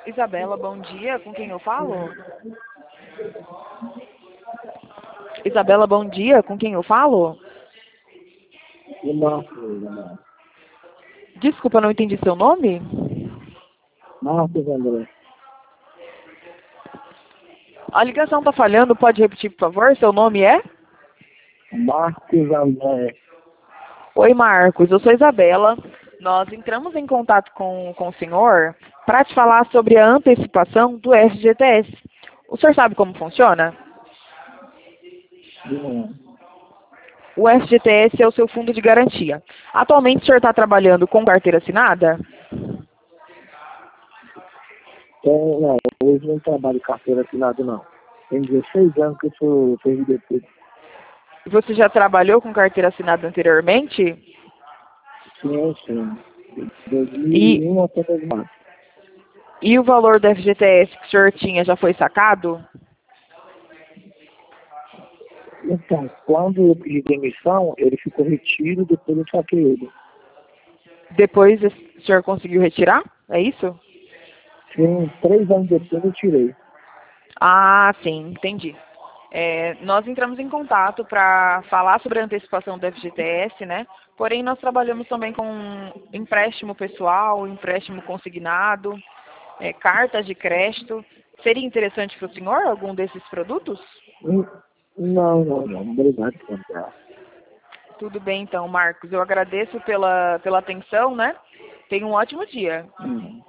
Isabela, bom dia. Com quem eu falo? Isabela, bom dia. Com quem eu falo? Marcos, Desculpa, não entendi seu nome. Marcos André. A ligação tá falhando. Pode repetir, por favor? Seu nome é? Marcos André. Oi, Marcos. Eu sou Isabela. Nós entramos em contato com o senhor para te falar sobre a antecipação do FGTS. O senhor sabe como funciona? O FGTS é o seu fundo de garantia. Atualmente o senhor está trabalhando com carteira assinada? Não, hoje não trabalho carteira assinada, não. Tem 16 anos que eu sou servidor. Você já trabalhou com carteira assinada anteriormente? Sim. E, 2001 até 2004. e o valor do FGTS que o senhor tinha já foi sacado? Então, quando eu pedi demissão, ele ficou retido, depois eu saquei ele. Depois o senhor conseguiu retirar? É isso? Sim, 3 anos depois eu tirei. Ah, sim, entendi. Nós entramos em contato para falar sobre a antecipação do FGTS, né? Porém, nós trabalhamos também com empréstimo pessoal, empréstimo consignado, cartas de crédito. Seria interessante para o senhor algum desses produtos? Não. Obrigado, André. Tudo bem, então, Marcos. Eu agradeço pela atenção, né? Tenha um ótimo dia.